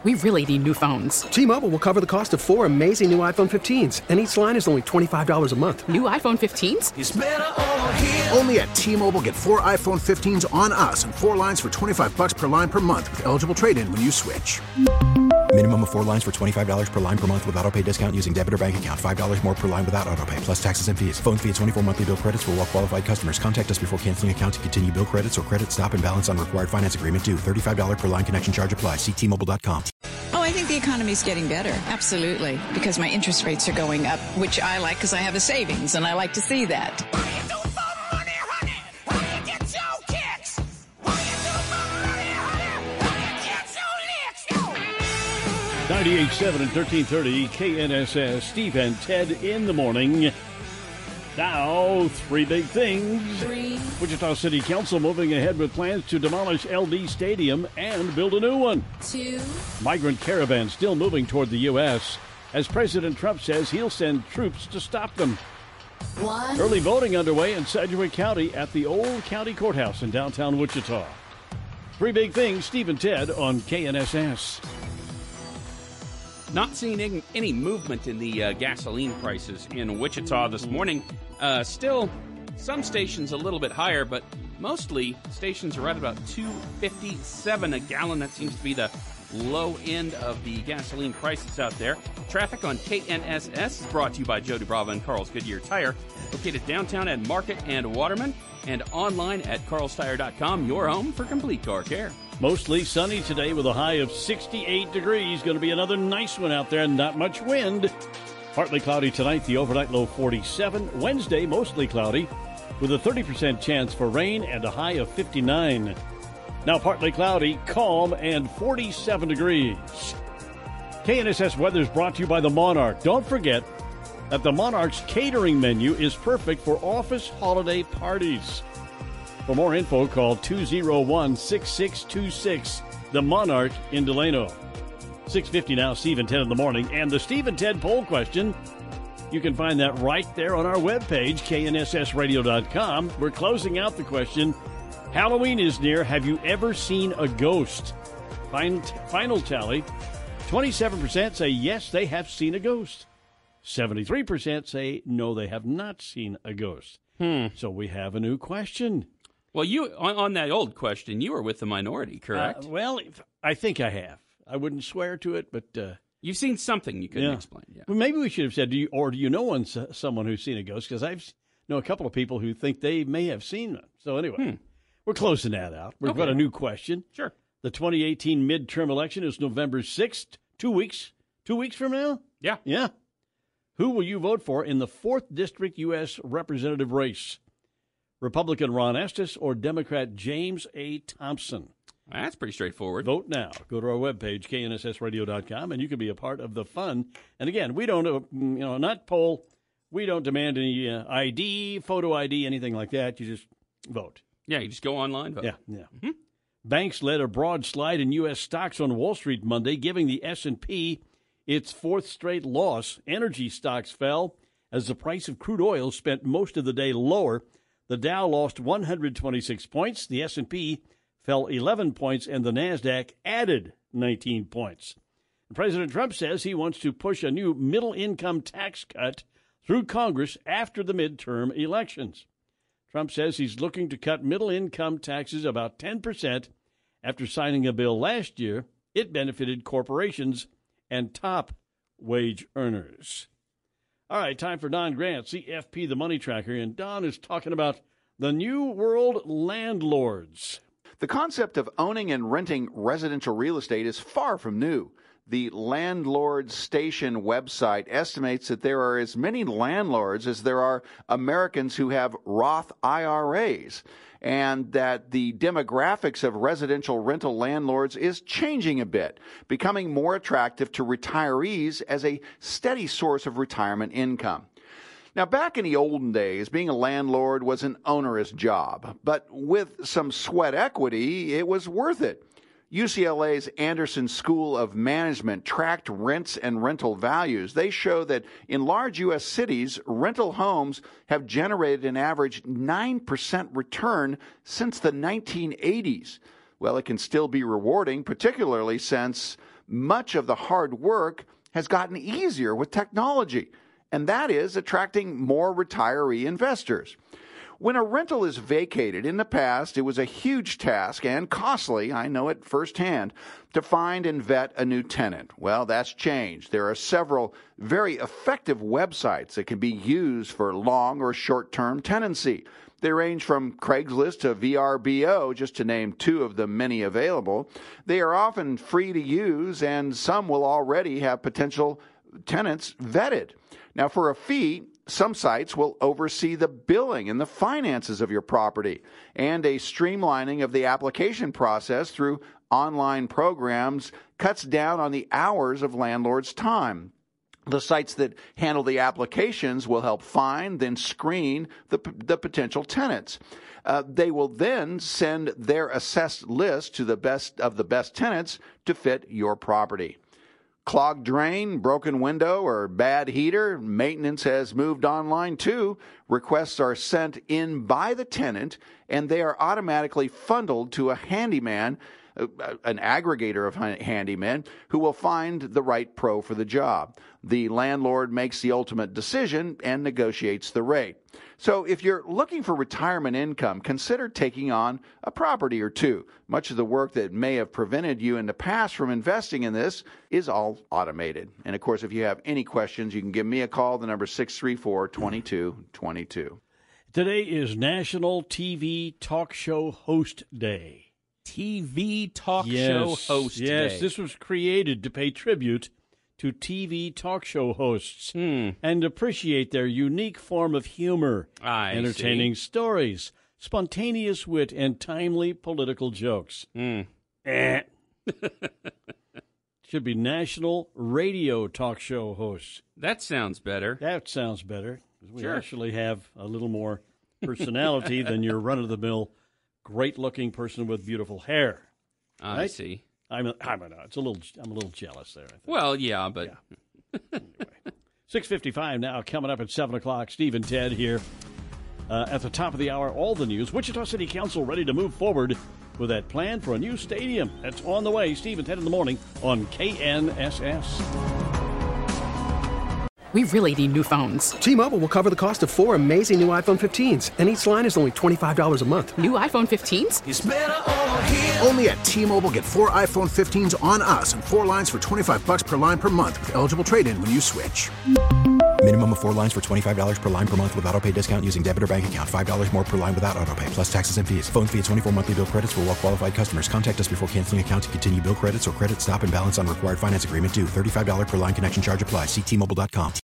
We really need new phones. T-Mobile will cover the cost of 4 amazing new iPhone 15s, and each line is only $25 a month. New iPhone 15s? It's better over here. Only at T-Mobile, get 4 iPhone 15s on us and 4 lines for $25 per line per month with eligible trade-in when you switch. Minimum of 4 lines for $25 per line per month with autopay discount using debit or bank account. $5 more per line without autopay, plus taxes and fees. Phone fee at 24 monthly bill credits for well-qualified customers. Contact us before canceling account to continue bill credits or credit stop and balance on required finance agreement due. $35 per line connection charge applies. See T-Mobile.com. Oh, I think the economy's getting better. Absolutely. Because my interest rates are going up, which I like because I have a savings, and I like to see that. What do you do for money, honey? How do you get your kicks? What do you do for money, honey? How do you get your licks? 98.7 and 1330 KNSS. Steve and Ted in the morning. Now, 3 big things. Wichita City Council moving ahead with plans to demolish LD Stadium and build a new one. 2. Migrant caravans still moving toward the U.S. as President Trump says he'll send troops to stop them. 1. Early voting underway in Sedgwick County at the Old County Courthouse in downtown Wichita. 3 big things, Steve and Ted on KNSS. Not seeing any movement in the gasoline prices in Wichita this morning. Still, some stations a little bit higher, but mostly stations are right about $2.57 a gallon. That seems to be the low end of the gasoline prices out there. Traffic on KNSS is brought to you by Joe DuBrava and Carl's Goodyear Tire, located downtown at Market and Waterman, and online at carlstire.com, your home for complete car care. Mostly sunny today with a high of 68 degrees. Going to be another nice one out there, not much wind. Partly cloudy tonight, the overnight low 47. Wednesday, mostly cloudy with a 30% chance for rain and a high of 59. Now partly cloudy, calm, and 47 degrees. KNSS weather is brought to you by the Monarch. Don't forget that the Monarch's catering menu is perfect for office holiday parties. For more info, call 201-6626, The Monarch in Delano. 6:50 now, Steve and Ted in the morning. And the Steve and Ted poll question, you can find that right there on our webpage, knssradio.com. We're closing out the question, Halloween is near. Have you ever seen a ghost? Final tally, 27% say yes, they have seen a ghost. 73% say no, they have not seen a ghost. So we have a new question. Well, you on that old question, you were with the minority, correct? Well, I think I have. I wouldn't swear to it, but you've seen something you couldn't explain. Yeah. Well, maybe we should have said, do you know someone who's seen a ghost? Because I know a couple of people who think they may have seen one. So anyway, we're closing that out. We've got a new question. Sure. The 2018 midterm election is November 6th. 2 weeks. 2 weeks from now? Yeah. Yeah. Who will you vote for in the 4th District U.S. Representative race? Republican Ron Estes or Democrat James A. Thompson? That's pretty straightforward. Vote now. Go to our webpage, knssradio.com, and you can be a part of the fun. And again, we don't, not poll. We don't demand any ID, photo ID, anything like that. You just vote. Yeah, you just go online, vote. Yeah. Mm-hmm. Banks led a broad slide in U.S. stocks on Wall Street Monday, giving the S&P its 4th straight loss. Energy stocks fell as the price of crude oil spent most of the day lower. The Dow lost 126 points. The S&P fell 11 points, and the NASDAQ added 19 points. President Trump says he wants to push a new middle-income tax cut through Congress after the midterm elections. Trump says he's looking to cut middle-income taxes about 10% after signing a bill last year. It benefited corporations and top wage earners. All right, time for Don Grant, CFP, the Money Tracker, and Don is talking about the New World landlords. The concept of owning and renting residential real estate is far from new. The Landlord Station website estimates that there are as many landlords as there are Americans who have Roth IRAs, and that the demographics of residential rental landlords is changing a bit, becoming more attractive to retirees as a steady source of retirement income. Now, back in the olden days, being a landlord was an onerous job, but with some sweat equity, it was worth it. UCLA's Anderson School of Management tracked rents and rental values. They show that in large U.S. cities, rental homes have generated an average 9% return since the 1980s. Well, it can still be rewarding, particularly since much of the hard work has gotten easier with technology, and that is attracting more retiree investors. When a rental is vacated, in the past, it was a huge task and costly, I know it firsthand, to find and vet a new tenant. Well, that's changed. There are several very effective websites that can be used for long or short-term tenancy. They range from Craigslist to VRBO, just to name two of the many available. They are often free to use, and some will already have potential tenants vetted. Now, for a fee, some sites will oversee the billing and the finances of your property, and a streamlining of the application process through online programs cuts down on the hours of landlords' time. The sites that handle the applications will help find, then screen the potential tenants. They will then send their assessed list to the best of the best tenants to fit your property. Clogged drain, broken window, or bad heater, maintenance has moved online too. Requests are sent in by the tenant, and they are automatically funneled to a handyman, an aggregator of handymen, who will find the right pro for the job. The landlord makes the ultimate decision and negotiates the rate. So if you're looking for retirement income, consider taking on a property or two. Much of the work that may have prevented you in the past from investing in this is all automated. And of course, if you have any questions, you can give me a call. The number is 634-2222. Today is National TV Talk Show Host Day. TV Talk Show Host Day. Yes, this was created to pay tribute to TV talk show hosts and appreciate their unique form of humor, entertaining stories, spontaneous wit, and timely political jokes. Should be National Radio Talk Show Hosts. That sounds better. That sounds better. We actually have a little more personality than your run-of-the-mill, great-looking person with beautiful hair. I see. I'm a little jealous there, I think. Well, yeah, but... Yeah. Anyway. 6:55 now, coming up at 7 o'clock. Steve and Ted here. At the top of the hour, all the news. Wichita City Council ready to move forward with that plan for a new stadium. That's on the way. Steve and Ted in the morning on KNSS. We really need new phones. T-Mobile will cover the cost of 4 amazing new iPhone 15s, and each line is only $25 a month. New iPhone 15s? It's better over here. Only at T-Mobile, get 4 iPhone 15s on us and 4 lines for $25 per line per month with eligible trade-in when you switch. Minimum of 4 lines for $25 per line per month with autopay discount using debit or bank account. $5 more per line without autopay, plus taxes and fees. Phone fee at 24 monthly bill credits for well-qualified customers. Contact us before canceling account to continue bill credits or credit stop and balance on required finance agreement due. $35 per line connection charge applies. See T-Mobile.com.